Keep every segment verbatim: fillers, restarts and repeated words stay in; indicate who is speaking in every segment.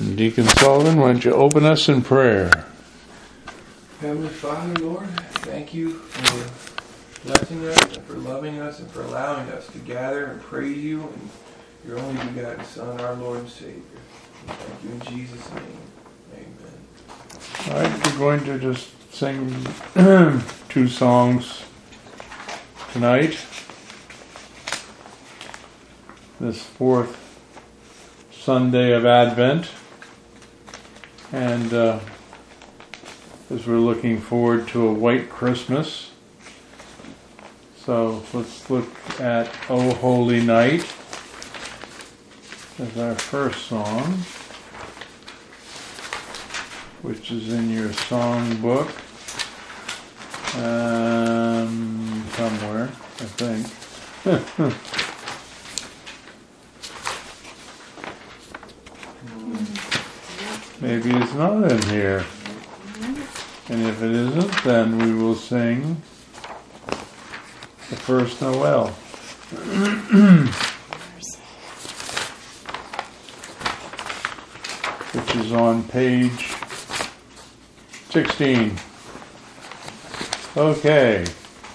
Speaker 1: Deacon Sullivan, why don't you open us in prayer?
Speaker 2: Heavenly Father, Lord, thank you for blessing us and for loving us and for allowing us to gather and praise you and your only begotten Son, our Lord and Savior. We thank you in Jesus' name. Amen.
Speaker 1: All right, we're going to just sing two songs tonight. This fourth Sunday of Advent. And uh, as we're looking forward to a white Christmas. So let's look at O Holy Night as our first song, which is in your song book um, somewhere, I think. Maybe it's not in here. And if it isn't, then we will sing the first Noel. Which is on page sixteen. Okay.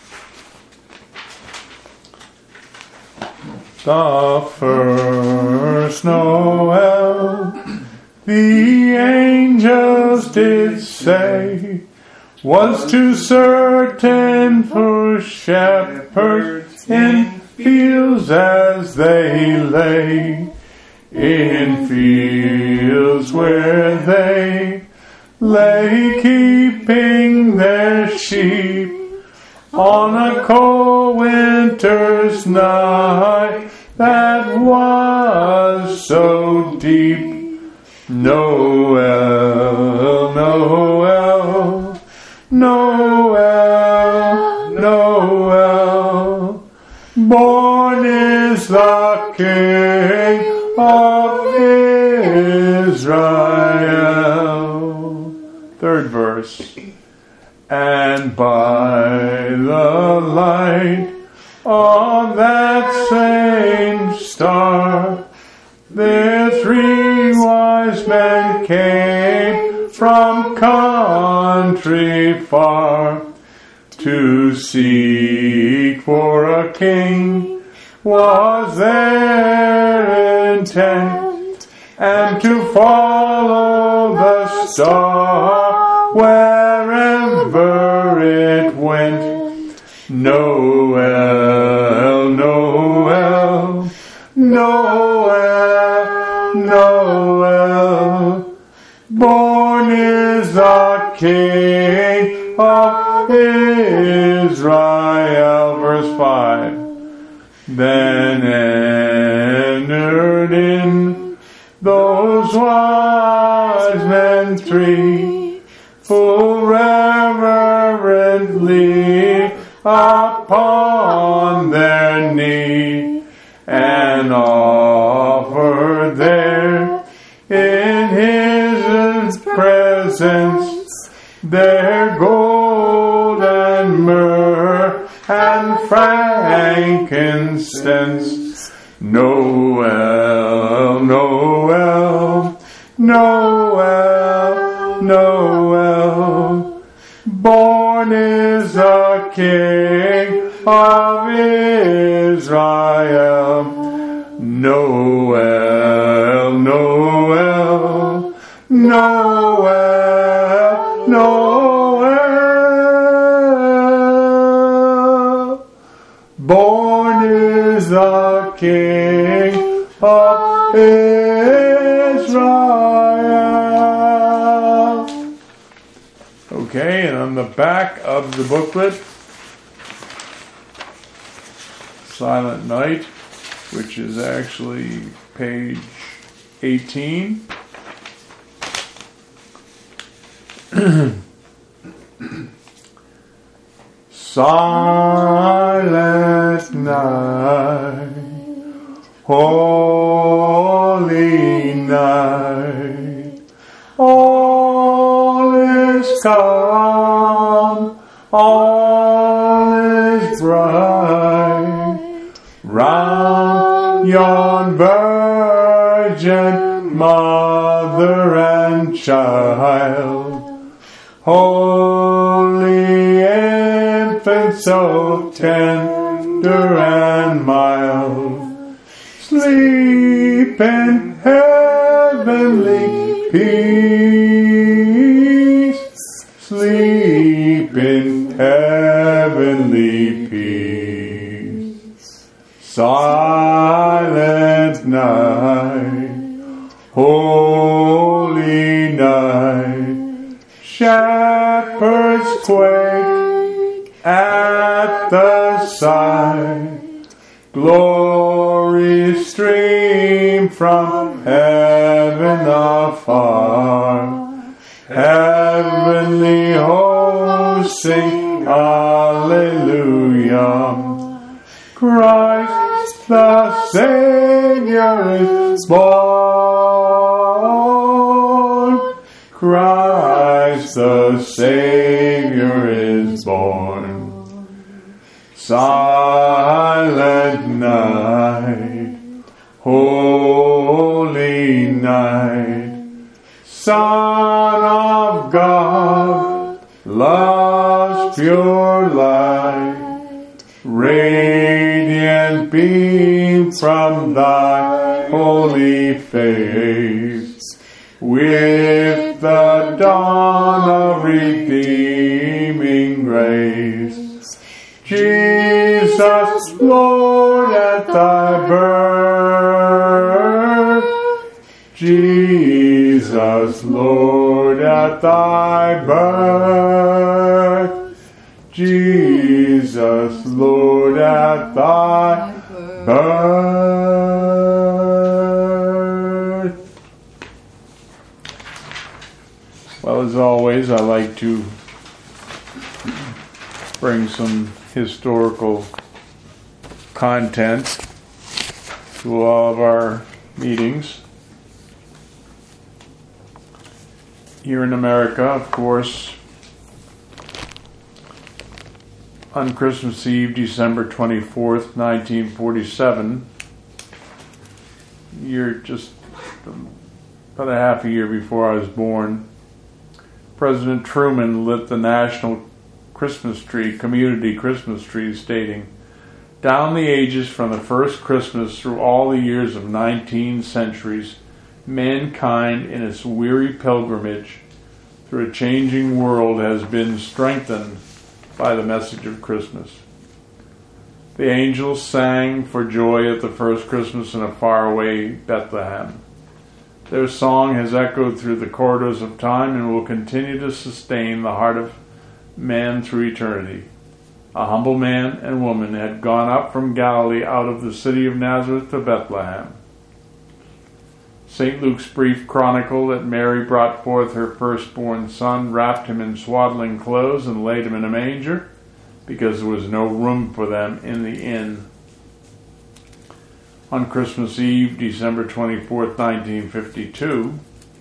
Speaker 1: The first Noel, the angels did say, was too certain for shepherds in fields as they lay, in fields where they lay keeping their sheep on a cold winter's night that was so deep. Noel, Noel, Noel, Noel, born is the King of Israel. Third verse. And by the light of that same star, the three wise men came from country far to seek for a king was their intent, and to follow the star wherever it went. Noel, Noel, Noel, Noel, born is the King of Israel. Verse five. Then entered in those wise men three, full reverently upon their knee, and offered there in his presence their gold and myrrh and frankincense. Noel, Noel, Noel, Noel, born is the King of Israel. Noel, Noel, Noel, Noel, born is the King of Israel. Okay, and on the back of the booklet, Silent Night, which is actually page eighteen. Silent night, holy night, all is calm, all is bright, round yon virgin mother child, holy infant, so tender and mild, sleep in heavenly peace, sleep in heavenly peace. Silent night, holy night, shepherds quake at the sight, glory stream from heaven afar, heavenly hosts sing Alleluia. Christ the Savior is born, Christ the Savior is born. Silent night, holy night, Son of God, love's pure light, radiant beam from thy holy face, with the dawn of redeeming grace. Jesus, Lord, at thy birth, Jesus, Lord, at thy birth, Jesus, Lord, at thy birth. Well, as always, I like to bring some historical content to all of our meetings. Here in America, of course, on Christmas Eve, December twenty-fourth, nineteen forty-seven, year just about a half a year before I was born, President Truman lit the national Christmas tree, community Christmas tree, stating, "Down the ages from the first Christmas through all the years of nineteen centuries, mankind in its weary pilgrimage through a changing world has been strengthened by the message of Christmas. The angels sang for joy at the first Christmas in a faraway Bethlehem. Their song has echoed through the corridors of time and will continue to sustain the heart of man through eternity. A humble man and woman had gone up from Galilee out of the city of Nazareth to Bethlehem. Saint Luke's brief chronicle that Mary brought forth her firstborn son, wrapped him in swaddling clothes, and laid him in a manger, because there was no room for them in the inn." On Christmas Eve, December twenty-fourth, nineteen fifty-two,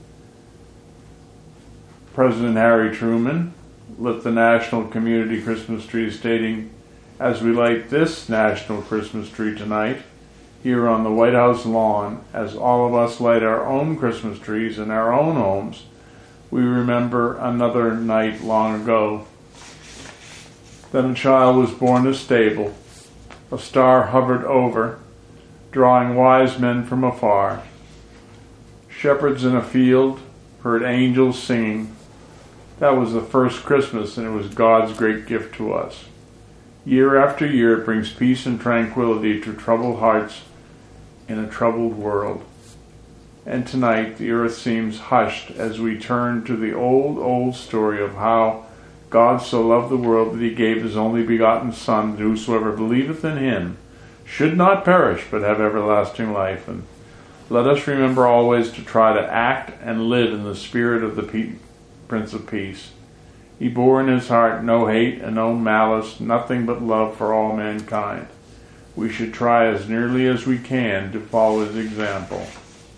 Speaker 1: President Harry Truman lit the national community Christmas tree, stating, "As we light this national Christmas tree tonight, here on the White House lawn, as all of us light our own Christmas trees in our own homes, we remember another night long ago. Then a child was born in a stable. A star hovered over, drawing wise men from afar. Shepherds in a field heard angels singing. That was the first Christmas, and it was God's great gift to us. Year after year it brings peace and tranquility to troubled hearts in a troubled world. And tonight the earth seems hushed as we turn to the old, old story of how God so loved the world that he gave his only begotten Son, that whosoever believeth in him should not perish but have everlasting life. And let us remember always to try to act and live in the spirit of the Pe- Prince of Peace. He bore in his heart no hate and no malice, nothing but love for all mankind. We should try as nearly as we can to follow his example.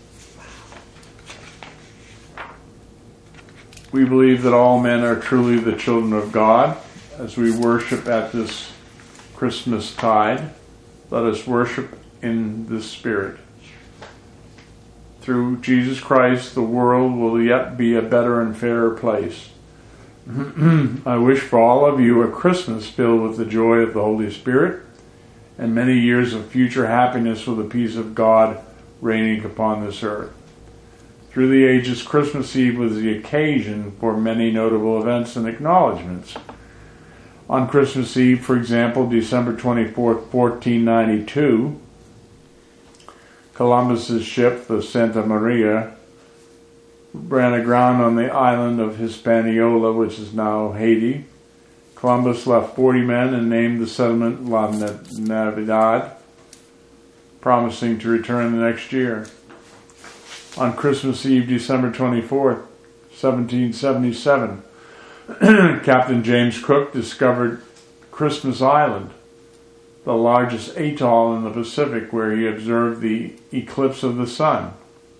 Speaker 1: We believe that all men are truly the children of God. As we worship at this Christmas tide, let us worship in the Spirit. through Jesus Christ, the world will yet be a better and fairer place. I wish for all of you a Christmas filled with the joy of the Holy Spirit and many years of future happiness with the peace of God reigning upon this earth. Through the ages, Christmas Eve was the occasion for many notable events and acknowledgments. On Christmas Eve, for example, December twenty-fourth, fourteen ninety-two, Columbus's ship, the Santa Maria, ran aground on the island of Hispaniola, which is now Haiti. Columbus left forty men and named the settlement La Navidad, promising to return the next year. On Christmas Eve, December twenty-fourth, seventeen seventy-seven, Captain James Cook discovered Christmas Island, the largest atoll in the Pacific, where he observed the eclipse of the sun.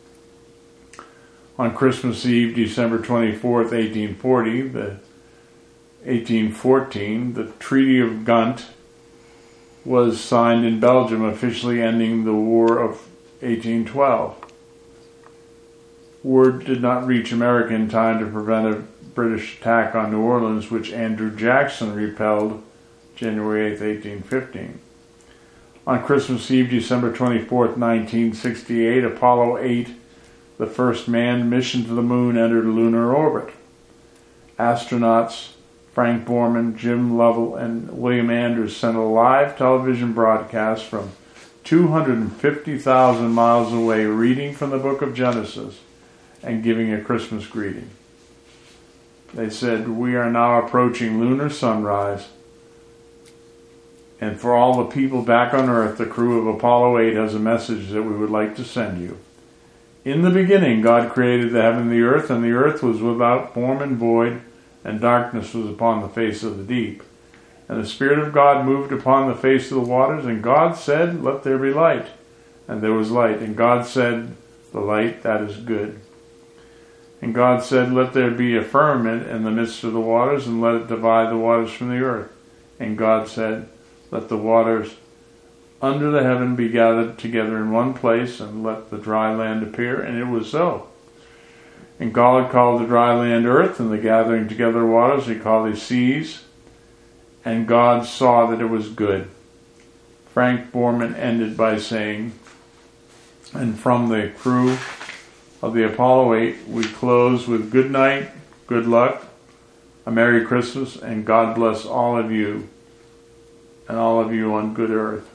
Speaker 1: On Christmas Eve, December twenty-fourth, eighteen forty, the eighteen fourteen, the Treaty of Ghent was signed in Belgium, officially ending the War of eighteen twelve. Word did not reach America in time to prevent a British attack on New Orleans, which Andrew Jackson repelled January eighth, eighteen fifteen. On Christmas Eve, December twenty-fourth, nineteen sixty-eight, Apollo eight, the first manned mission to the moon, entered lunar orbit. Astronauts Frank Borman, Jim Lovell, and William Andrews sent a live television broadcast from two hundred fifty thousand miles away, reading from the book of Genesis and giving a Christmas greeting. They said, "We are now approaching lunar sunrise, and for all the people back on Earth, the crew of Apollo eight has a message that we would like to send you. In the beginning, God created the heaven and the earth, and the earth was without form and void, and darkness was upon the face of the deep. And the Spirit of God moved upon the face of the waters, and God said, 'Let there be light.' And there was light. And God said, 'The light, that is good.' And God said, 'Let there be a firmament in the midst of the waters, and let it divide the waters from the earth.' And God said, 'Let the waters under the heaven be gathered together in one place, and let the dry land appear.' And it was so. And God called the dry land earth, and the gathering together of waters he called the seas. And God saw that it was good." Frank Borman ended by saying, and from the crew of the Apollo eight, we close with good night, good luck, a Merry Christmas, and God bless all of you, and all of you on good earth.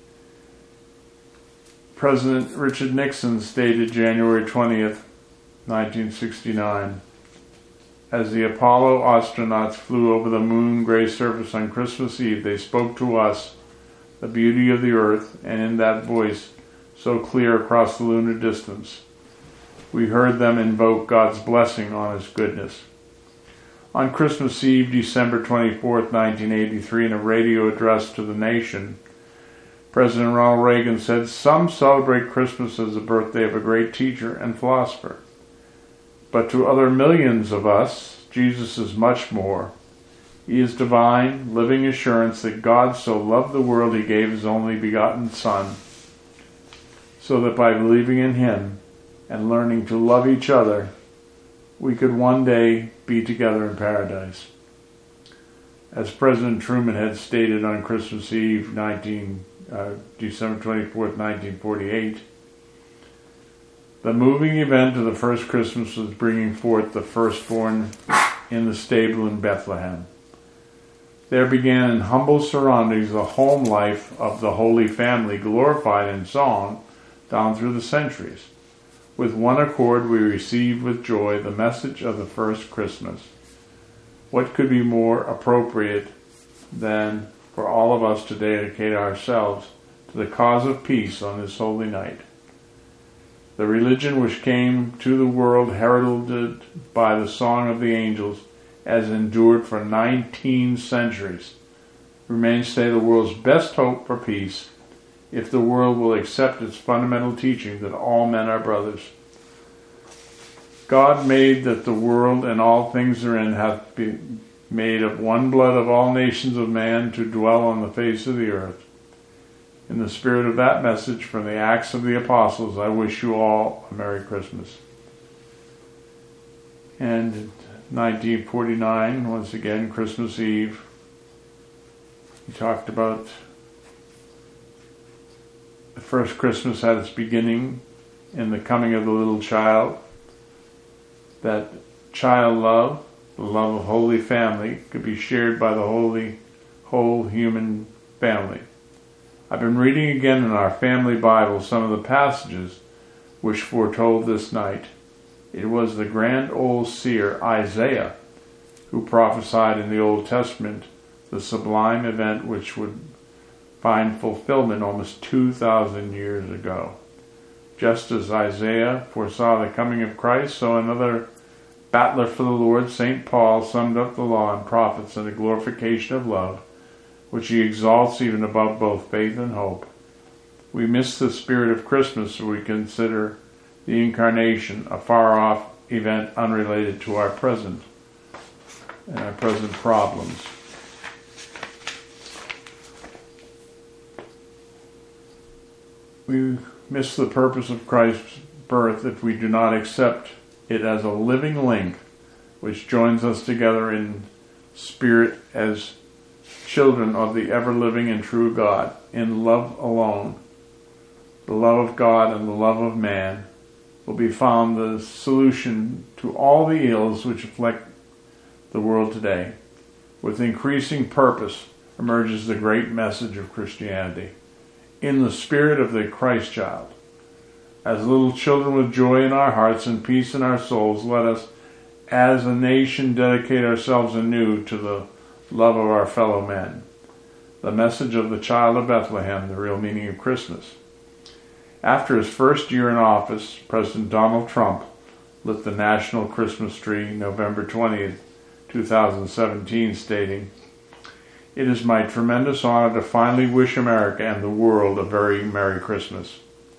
Speaker 1: President Richard Nixon stated January twentieth, nineteen sixty-nine, "As the Apollo astronauts flew over the moon-gray surface on Christmas Eve, they spoke to us the beauty of the earth, and in that voice, so clear across the lunar distance, we heard them invoke God's blessing on His goodness." On Christmas Eve, December twenty-fourth, nineteen eighty-three, in a radio address to the nation, President Ronald Reagan said, "Some celebrate Christmas as the birthday of a great teacher and philosopher. But to other millions of us, Jesus is much more. He is divine, living assurance that God so loved the world He gave His only begotten Son, so that by believing in Him and learning to love each other, we could one day be together in paradise." As President Truman had stated on Christmas Eve, nineteen, uh, December twenty-fourth, nineteen forty-eight, "The moving event of the first Christmas was bringing forth the firstborn in the stable in Bethlehem. There began in humble surroundings the home life of the Holy Family, glorified in song down through the centuries. With one accord we received with joy the message of the first Christmas. What could be more appropriate than for all of us to dedicate ourselves to the cause of peace on this holy night? The religion which came to the world heralded by the song of the angels has endured for nineteen centuries, remains today the world's best hope for peace, if the world will accept its fundamental teaching that all men are brothers. God made that the world and all things therein hath been made of one blood of all nations of man to dwell on the face of the earth. In the spirit of that message from the Acts of the Apostles, I wish you all a Merry Christmas. And in nineteen forty-nine, once again, Christmas Eve, he talked about the first Christmas had its beginning in the coming of the little child. That child love, the love of Holy Family, could be shared by the holy, whole human family. I've been reading again in our family Bible some of the passages which foretold this night. It was the grand old seer Isaiah who prophesied in the Old Testament the sublime event which would find fulfillment almost two thousand years ago. Just as Isaiah foresaw the coming of Christ, so another battler for the Lord, Saint Paul, summed up the law and prophets in the glorification of love, which he exalts even above both faith and hope. We miss the spirit of Christmas when we consider the Incarnation, a far-off event unrelated to our present and our present problems. We miss the purpose of Christ's birth if we do not accept it as a living link which joins us together in spirit as children of the ever-living and true God, in love alone. The love of God and the love of man will be found the solution to all the ills which afflict the world today. With increasing purpose emerges the great message of Christianity. In the spirit of the Christ child, as little children with joy in our hearts and peace in our souls, let us as a nation dedicate ourselves anew to the love of our fellow men. The message of the child of Bethlehem, the real meaning of Christmas. After his first year in office, President Donald Trump lit the national Christmas tree November twentieth, twenty seventeen, stating, "It is my tremendous honor to finally wish America and the world a very Merry Christmas."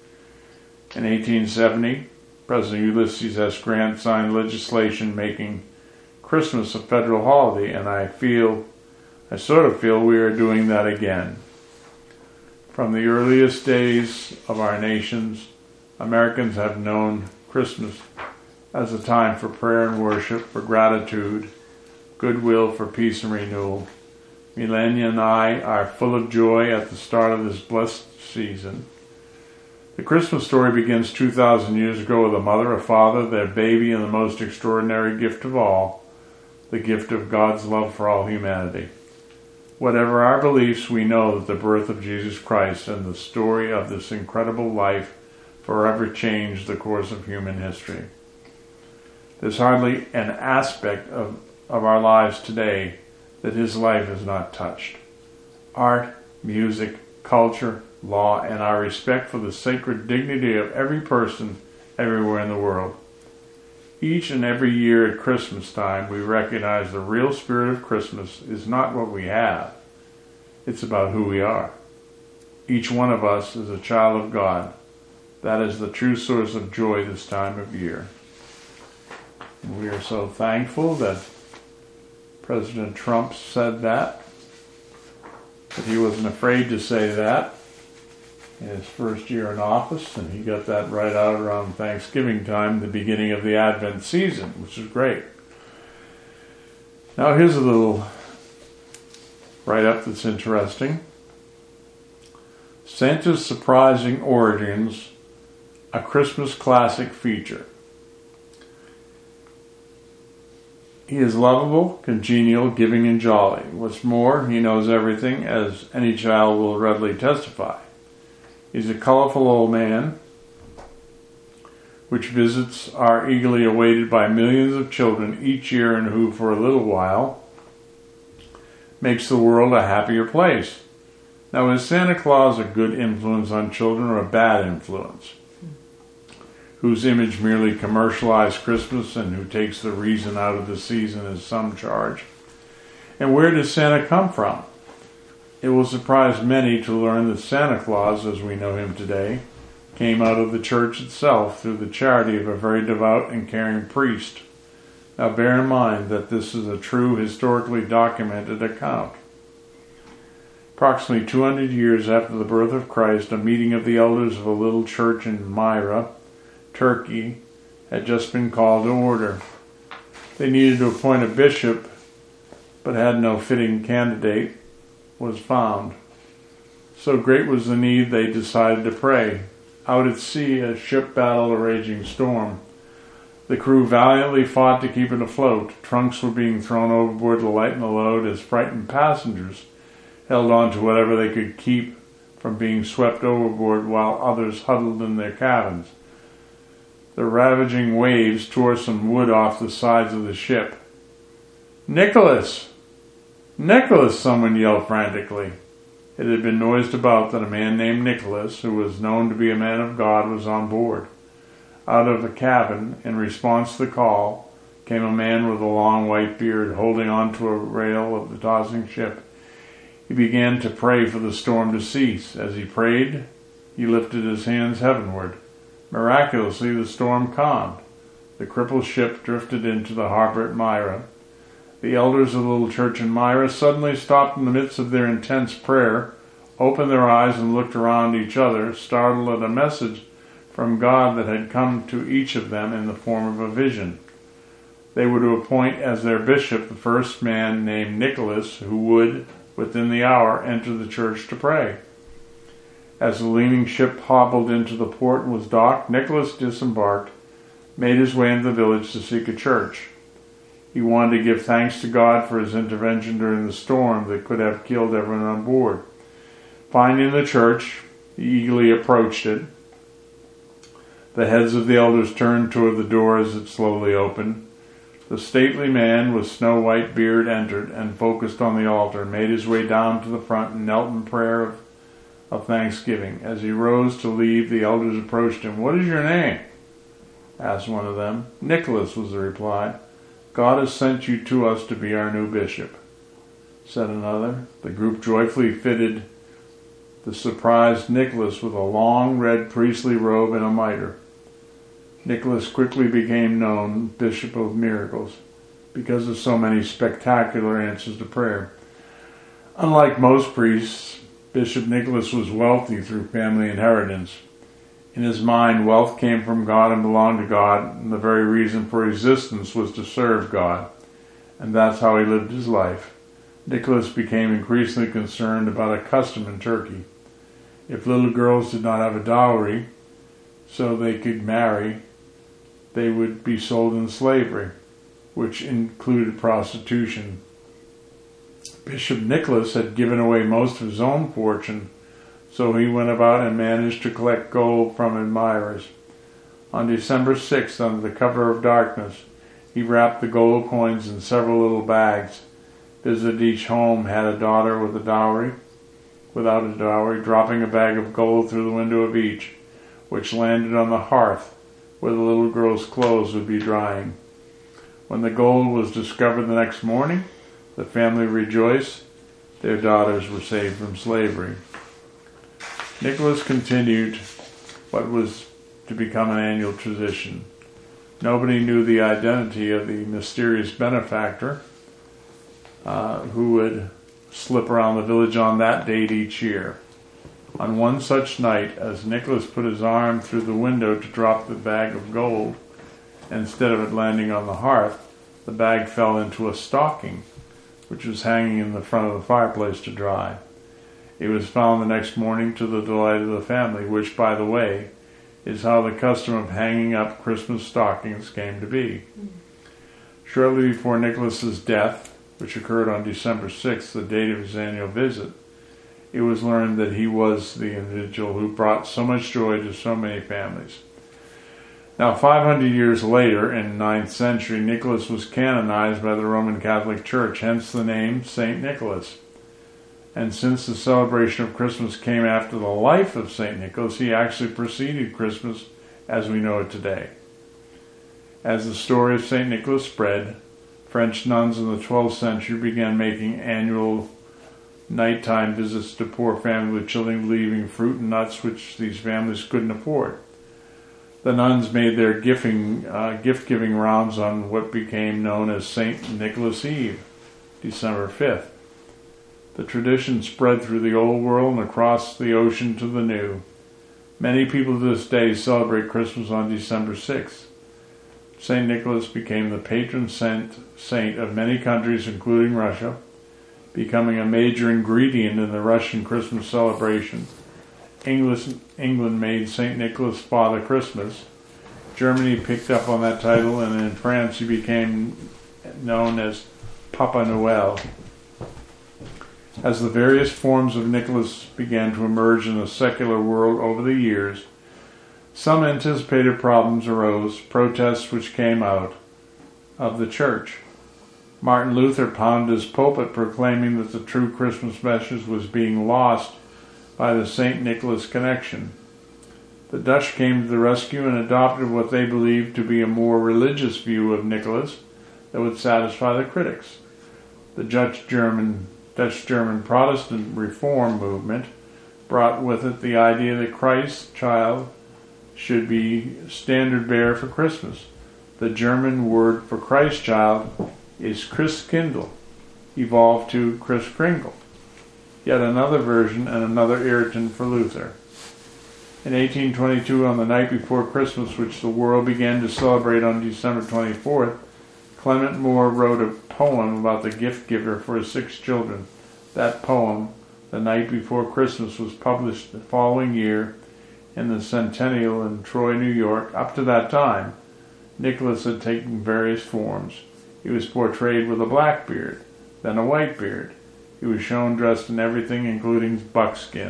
Speaker 1: In eighteen seventy, President Ulysses S. Grant signed legislation making Christmas a federal holiday, and I feel, I sort of feel we are doing that again. From the earliest days of our nations, Americans have known Christmas as a time for prayer and worship, for gratitude, goodwill, for peace and renewal. Melania and I are full of joy at the start of this blessed season. The Christmas story begins two thousand years ago with a mother, a father, their baby, and the most extraordinary gift of all, the gift of God's love for all humanity. Whatever our beliefs, we know that the birth of Jesus Christ and the story of this incredible life forever changed the course of human history. There's hardly an aspect of, of our lives today that his life is not touched. Art, music, culture, law, and our respect for the sacred dignity of every person everywhere in the world. Each and every year at Christmas time, we recognize the real spirit of Christmas is not what we have. It's about who we are. Each one of us is a child of God. That is the true source of joy this time of year. And we are so thankful that President Trump said that, that he wasn't afraid to say that in his first year in office, and he got that right out around Thanksgiving time, the beginning of the Advent season, which is great. Now here's a little write-up that's interesting. Santa's Surprising Origins, a Christmas classic feature. He is lovable, congenial, giving, and jolly. What's more, he knows everything, as any child will readily testify. He's a colorful old man, which visits are eagerly awaited by millions of children each year, and who, for a little while, makes the world a happier place. Now, is Santa Claus a good influence on children or a bad influence? Whose image merely commercialized Christmas and who takes the reason out of the season as some charge? And where does Santa come from? It will surprise many to learn that Santa Claus, as we know him today, came out of the church itself through the charity of a very devout and caring priest. Now bear in mind that this is a true, historically documented account. Approximately two hundred years after the birth of Christ, a meeting of the elders of a little church in Myra, Turkey, had just been called to order. They needed to appoint a bishop, but had no fitting candidate was found. So great was the need, they decided to pray. Out at sea, a ship battled a raging storm. The crew valiantly fought to keep it afloat. Trunks were being thrown overboard to lighten the load as frightened passengers held on to whatever they could keep from being swept overboard while others huddled in their cabins. The ravaging waves tore some wood off the sides of the ship. "Nicholas! Nicholas!" someone yelled frantically. It had been noised about that a man named Nicholas, who was known to be a man of God, was on board. Out of a cabin, in response to the call, came a man with a long white beard holding onto a rail of the tossing ship. He began to pray for the storm to cease. As he prayed, he lifted his hands heavenward. Miraculously, the storm calmed. The crippled ship drifted into the harbor at Myra. The elders of the little church in Myra suddenly stopped in the midst of their intense prayer, opened their eyes and looked around each other, startled at a message from God that had come to each of them in the form of a vision. They were to appoint as their bishop the first man named Nicholas, who would, within the hour, enter the church to pray. As the leaning ship hobbled into the port and was docked, Nicholas disembarked, made his way into the village to seek a church. He wanted to give thanks to God for his intervention during the storm that could have killed everyone on board. Finding the church, he eagerly approached it. The heads of the elders turned toward the door as it slowly opened. The stately man with snow-white beard entered and focused on the altar, made his way down to the front and knelt in prayer of, of thanksgiving. As he rose to leave, the elders approached him. "What is your name?" asked one of them. "Nicholas," was the reply. "God has sent you to us to be our new bishop," said another. The group joyfully fitted the surprised Nicholas with a long red priestly robe and a mitre. Nicholas quickly became known Bishop of Miracles because of so many spectacular answers to prayer. Unlike most priests, Bishop Nicholas was wealthy through family inheritance. In his mind, wealth came from God and belonged to God, and the very reason for existence was to serve God, and that's how he lived his life. Nicholas became increasingly concerned about a custom in Turkey. If little girls did not have a dowry so they could marry, they would be sold in slavery, which included prostitution. Bishop Nicholas had given away most of his own fortune, so he went about and managed to collect gold from admirers. On December sixth, under the cover of darkness, he wrapped the gold coins in several little bags, visited each home, had a daughter with a dowry, without a dowry, dropping a bag of gold through the window of each, which landed on the hearth, where the little girl's clothes would be drying. When the gold was discovered the next morning, the family rejoiced. Their daughters were saved from slavery. Nicholas continued what was to become an annual tradition. Nobody knew the identity of the mysterious benefactor uh, who would slip around the village on that date each year. On one such night, as Nicholas put his arm through the window to drop the bag of gold, instead of it landing on the hearth, the bag fell into a stocking, which was hanging in the front of the fireplace to dry. It was found the next morning to the delight of the family, which, by the way, is how the custom of hanging up Christmas stockings came to be. Mm. Shortly before Nicholas's death, which occurred on December sixth, the date of his annual visit, it was learned that he was the individual who brought so much joy to so many families. Now, five hundred years later, in the ninth century, Nicholas was canonized by the Roman Catholic Church, hence the name Saint Nicholas. And since the celebration of Christmas came after the life of Saint Nicholas, he actually preceded Christmas as we know it today. As the story of Saint Nicholas spread, French nuns in the twelfth century began making annual nighttime visits to poor families with children, leaving fruit and nuts which these families couldn't afford. The nuns made their gifting, uh, gift-giving rounds on what became known as Saint Nicholas Eve, December fifth. The tradition spread through the old world and across the ocean to the new. Many people to this day celebrate Christmas on December sixth. Saint Nicholas became the patron saint of many countries, including Russia, becoming a major ingredient in the Russian Christmas celebration. English, England made Saint Nicholas Father Christmas. Germany picked up on that title, and in France he became known as Papa Noel. As the various forms of Nicholas began to emerge in the secular world over the years, some anticipated problems arose, protests which came out of the church. Martin Luther pounded his pulpit proclaiming that the true Christmas message was being lost by the Saint Nicholas connection. The Dutch came to the rescue and adopted what they believed to be a more religious view of Nicholas that would satisfy the critics. The Dutch-German Dutch-German Protestant Reform movement brought with it the idea that Christ's child should be standard bearer for Christmas. The German word for Christ child is Christkindl, evolved to Kris Kringle, yet another version and another irritant for Luther. In eighteen twenty-two, on the night before Christmas, which the world began to celebrate on December twenty-fourth, Clement Moore wrote a poem about the gift giver for his six children. That poem, The Night Before Christmas, was published the following year in the Centennial in Troy, New York. Up to that time, Nicholas had taken various forms. He was portrayed with a black beard, then a white beard. He was shown dressed in everything, including buckskin.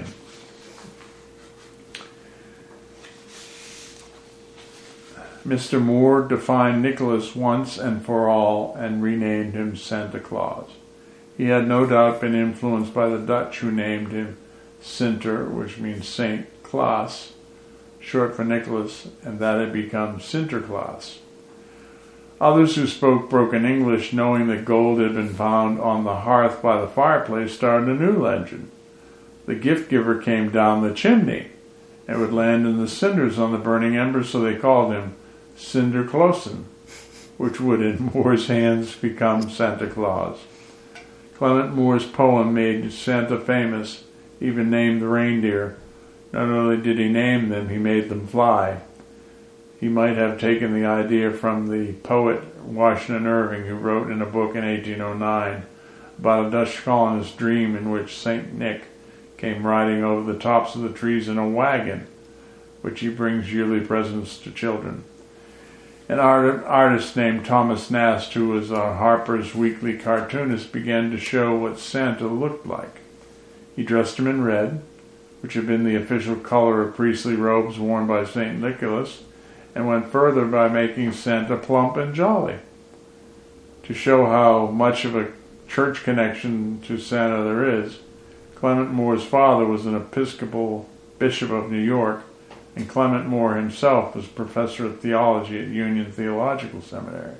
Speaker 1: Mister Moore defined Nicholas once and for all and renamed him Santa Claus. He had no doubt been influenced by the Dutch, who named him Sinter, which means Saint Klaas, short for Nicholas, and that had become Sinterklaas. Others who spoke broken English, knowing that gold had been found on the hearth by the fireplace, started a new legend. The gift giver came down the chimney and would land in the cinders on the burning embers, so they called him Sinterklaasen, which would in Moore's hands become Santa Claus. Clement Moore's poem made Santa famous, even named the reindeer. Not only did he name them, he made them fly. He might have taken the idea from the poet Washington Irving, who wrote in a book in eighteen oh nine about a Dutch colonist's dream in which Saint Nick came riding over the tops of the trees in a wagon, which he brings yearly presents to children. An art- artist named Thomas Nast, who was a Harper's Weekly cartoonist, began to show what Santa looked like. He dressed him in red, which had been the official color of priestly robes worn by Saint Nicholas, and went further by making Santa plump and jolly. To show how much of a church connection to Santa there is, Clement Moore's father was an Episcopal bishop of New York, and Clement Moore himself was professor of theology at Union Theological Seminary.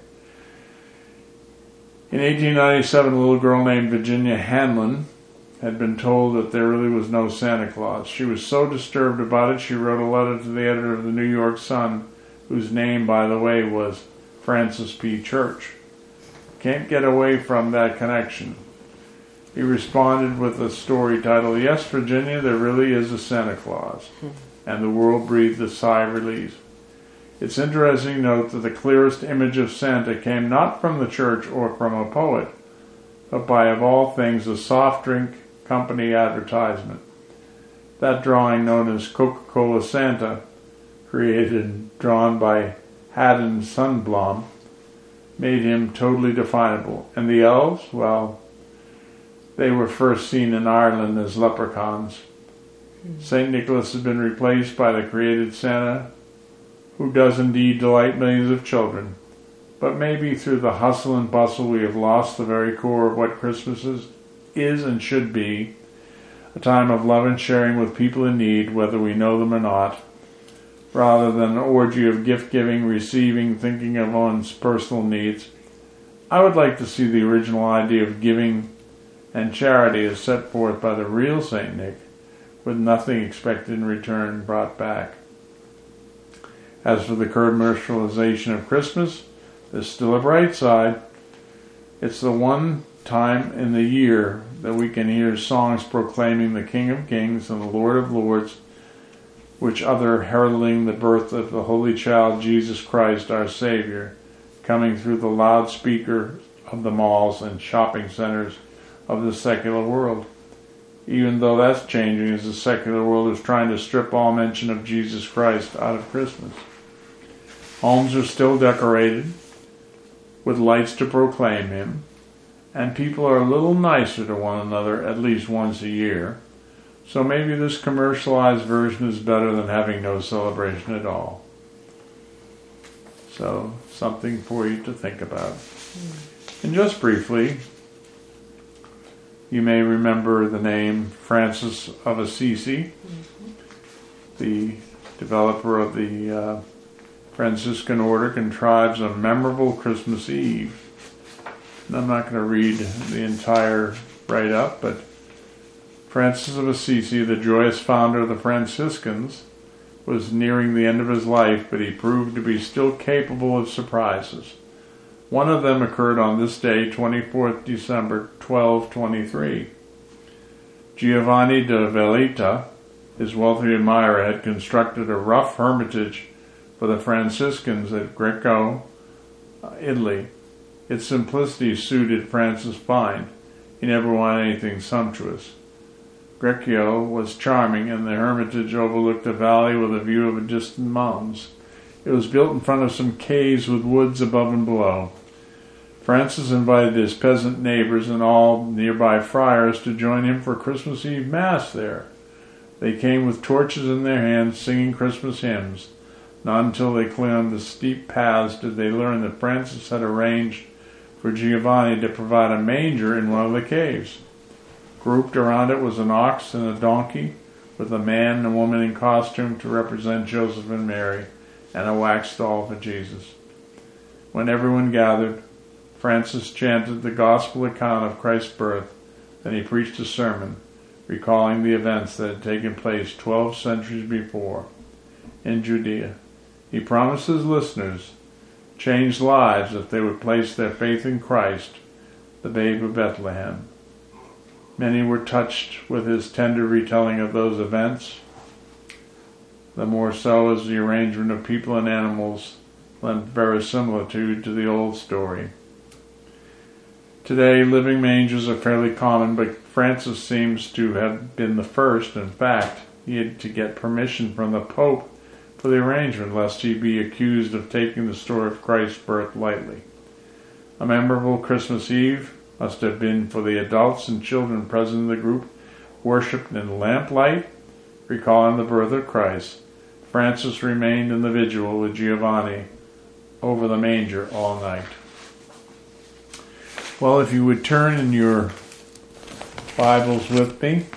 Speaker 1: In eighteen ninety-seven, a little girl named Virginia Hanlon had been told that there really was no Santa Claus. She was so disturbed about it, she wrote a letter to the editor of the New York Sun, whose name, by the way, was Francis P. Church. Can't get away from that connection. He responded with a story titled, "Yes, Virginia, there really is a Santa Claus." And the world breathed a sigh of relief. It's interesting to note that the clearest image of Santa came not from the church or from a poet, but by, of all things, a soft drink company advertisement. That drawing, known as Coca-Cola Santa, created and drawn by Haddon Sundblom, made him totally definable. And the elves, well, they were first seen in Ireland as leprechauns. Saint Nicholas has been replaced by the created Santa, who does indeed delight millions of children. But maybe through the hustle and bustle we have lost the very core of what Christmas is, is and should be, a time of love and sharing with people in need, whether we know them or not, rather than an orgy of gift-giving, receiving, thinking of one's personal needs. I would like to see the original idea of giving and charity as set forth by the real Saint Nick, with nothing expected in return brought back. As for the commercialization of Christmas, there's still a bright side. It's the one time in the year that we can hear songs proclaiming the King of Kings and the Lord of Lords, which other heralding the birth of the Holy Child Jesus Christ, our Savior, coming through the loudspeaker of the malls and shopping centers of the secular world. Even though that's changing as the secular world is trying to strip all mention of Jesus Christ out of Christmas. Homes are still decorated with lights to proclaim Him, and people are a little nicer to one another at least once a year. So maybe this commercialized version is better than having no celebration at all. So, something for you to think about. Mm. And just briefly, you may remember the name Francis of Assisi, mm-hmm. the developer of the uh, Franciscan order, contrives a memorable Christmas Eve. And I'm not going to read the entire write-up, but Francis of Assisi, the joyous founder of the Franciscans, was nearing the end of his life, but he proved to be still capable of surprises. One of them occurred on this day, twenty-fourth December, twelve twenty-three. Giovanni da Velita, his wealthy admirer, had constructed a rough hermitage for the Franciscans at Greco, Italy. Its simplicity suited Francis fine. He never wanted anything sumptuous. Greccio was charming, and the hermitage overlooked a valley with a view of distant mountains. It was built in front of some caves with woods above and below. Francis invited his peasant neighbors and all nearby friars to join him for Christmas Eve Mass there. They came with torches in their hands, singing Christmas hymns. Not until they climbed the steep paths did they learn that Francis had arranged for Giovanni to provide a manger in one of the caves. Grouped around it was an ox and a donkey, with a man and a woman in costume to represent Joseph and Mary, and a wax doll for Jesus. When everyone gathered, Francis chanted the gospel account of Christ's birth. Then he preached a sermon, recalling the events that had taken place twelve centuries before in Judea. He promised his listeners changed lives if they would place their faith in Christ, the babe of Bethlehem. Many were touched with his tender retelling of those events, the more so as the arrangement of people and animals lent verisimilitude to the old story. Today, living mangers are fairly common, but Francis seems to have been the first. In fact, he had to get permission from the Pope for the arrangement, lest he be accused of taking the story of Christ's birth lightly. A memorable Christmas Eve must have been for the adults and children present in the group, worshipped in lamplight, recalling the birth of Christ. Francis remained in the vigil with Giovanni over the manger all night. Well, if you would turn in your Bibles with me,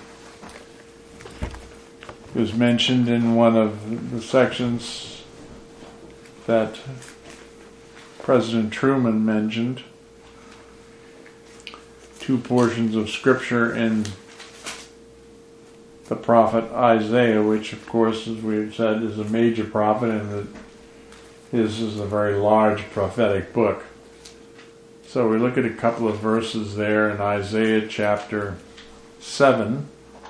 Speaker 1: it was mentioned in one of the sections that President Truman mentioned, two portions of Scripture in the prophet Isaiah, which, of course, as we've said, is a major prophet, and that his is a very large prophetic book. So we look at a couple of verses there in Isaiah chapter seven.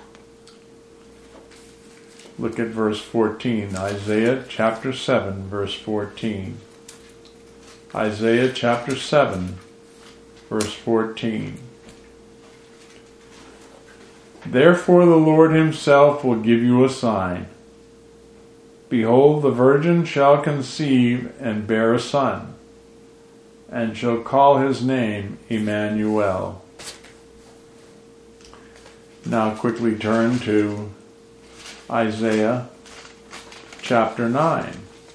Speaker 1: Look at verse fourteen. Isaiah chapter seven, verse fourteen. Isaiah chapter seven, verse fourteen. Therefore the Lord himself will give you a sign. Behold, the virgin shall conceive and bear a son, and shall call his name Emmanuel. Now quickly turn to Isaiah chapter nine.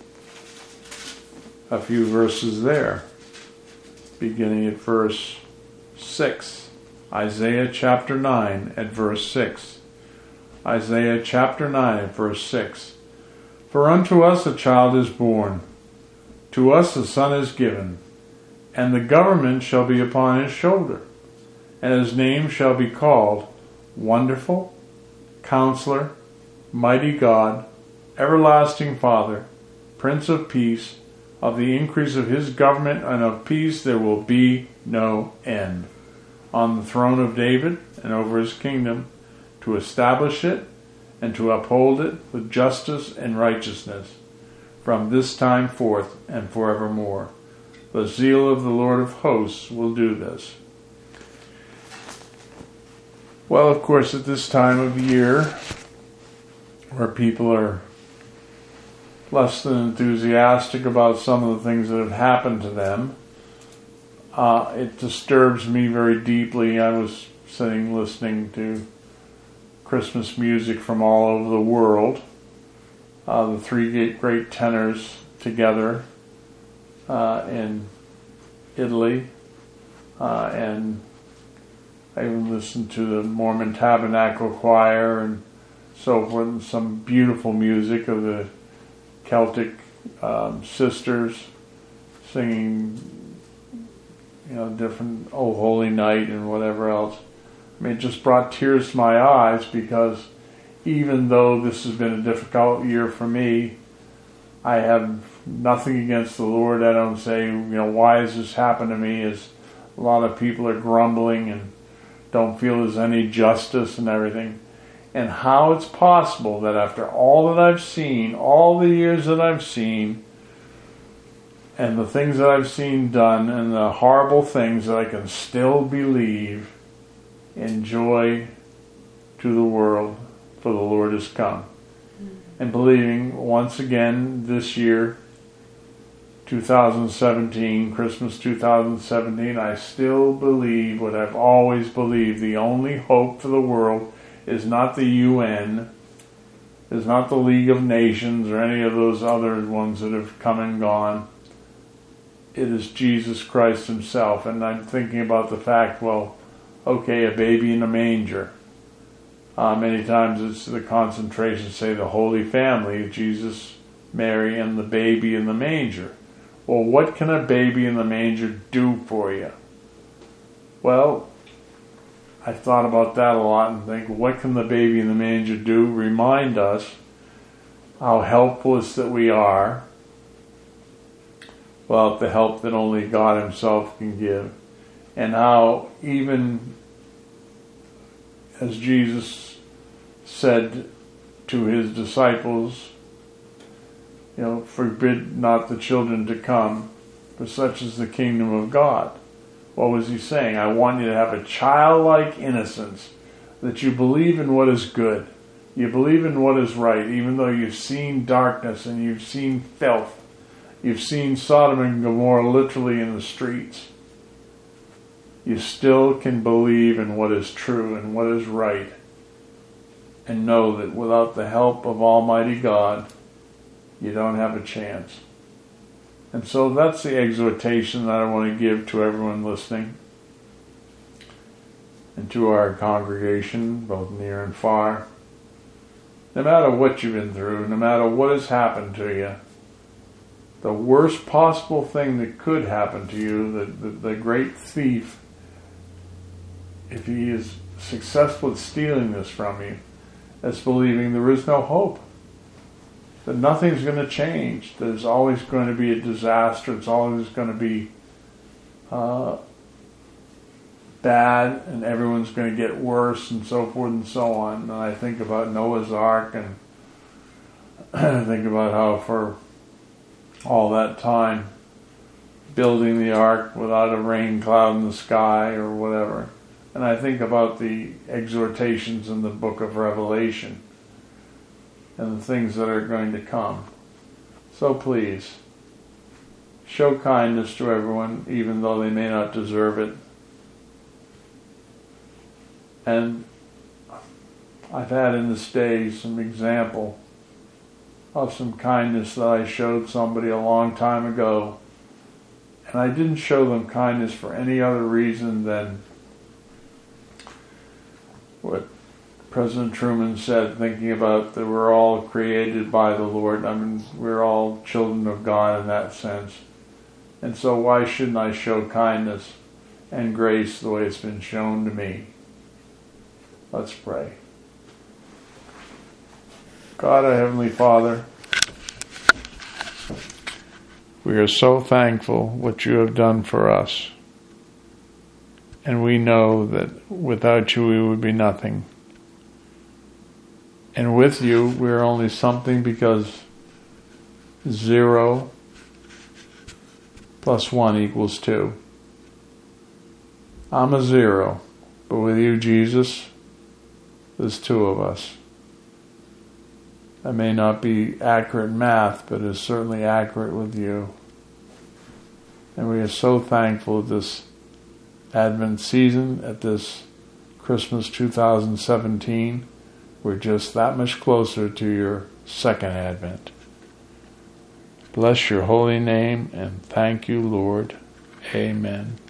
Speaker 1: A few verses there, beginning at verse six. Isaiah chapter nine at verse six. Isaiah chapter nine at verse six. For unto us a child is born, to us a son is given, and the government shall be upon his shoulder, and his name shall be called Wonderful, Counselor, Mighty God, Everlasting Father, Prince of Peace. Of the increase of his government and of peace there will be no end. on the throne of David and over his kingdom, to establish it and to uphold it with justice and righteousness from this time forth and forevermore. The zeal of the Lord of hosts will do this. Well, of course, at this time of year, where people are less than enthusiastic about some of the things that have happened to them, uh, it disturbs me very deeply. I was sitting listening to Christmas music from all over the world, uh, the three great tenors together uh, in Italy, uh, and I even listened to the Mormon Tabernacle Choir and so forth, and some beautiful music of the Celtic um, sisters singing, you know, different "O Holy Night" and whatever else. I mean, it just brought tears to my eyes, because even though this has been a difficult year for me, I have nothing against the Lord. I don't say, you know, why has this happened to me? As a lot of people are grumbling and don't feel there's any justice and everything. And how it's possible that after all that I've seen, all the years that I've seen, and the things that I've seen done, and the horrible things, that I can still believe in joy to the world, for the Lord has come. Mm-hmm. And believing once again this year, two thousand seventeen, Christmas two thousand seventeen, I still believe what I've always believed. The only hope for the world is not the U N, is not the League of Nations or any of those other ones that have come and gone. It is Jesus Christ himself. And I'm thinking about the fact, well, okay, a baby in a manger. Uh, many times it's the concentration, say the Holy Family, Jesus, Mary, and the baby in the manger. Well, what can a baby in the manger do for you? Well, I thought about that a lot and think, what can the baby in the manger do? Remind us how helpless that we are, without the help that only God himself can give, and how even as Jesus said to his disciples, you know, forbid not the children to come, for such is the kingdom of God. What was he saying? I want you to have a childlike innocence, that you believe in what is good. You believe in what is right, even though you've seen darkness and you've seen filth. You've seen Sodom and Gomorrah literally in the streets. You still can believe in what is true and what is right, and know that without the help of Almighty God, you don't have a chance. And so that's the exhortation that I want to give to everyone listening, and to our congregation, both near and far. No matter what you've been through, no matter what has happened to you, the worst possible thing that could happen to you, the, the, the great thief, if he is successful at stealing this from you, is believing there is no hope. That nothing's going to change. There's always going to be a disaster. It's always going to be uh, bad, and everyone's going to get worse, and so forth and so on. And I think about Noah's Ark, and I think about how for all that time, building the ark without a rain cloud in the sky or whatever. And I think about the exhortations in the book of Revelation, and the things that are going to come. So please, show kindness to everyone, even though they may not deserve it. And I've had in this day some example of some kindness that I showed somebody a long time ago. And I didn't show them kindness for any other reason than what President Truman said, thinking about that we're all created by the Lord. I mean, we're all children of God in that sense. And so why shouldn't I show kindness and grace the way it's been shown to me? Let's pray. God, our Heavenly Father, we are so thankful what you have done for us. And we know that without you we would be nothing. And with you we're only something because zero plus one equals two. I'm a zero, but with you, Jesus, there's two of us. That may not be accurate math, but it's certainly accurate with you. And we are so thankful this Advent season, at this Christmas two thousand seventeen. We're just that much closer to your second Advent. Bless your holy name and thank you, Lord. Amen.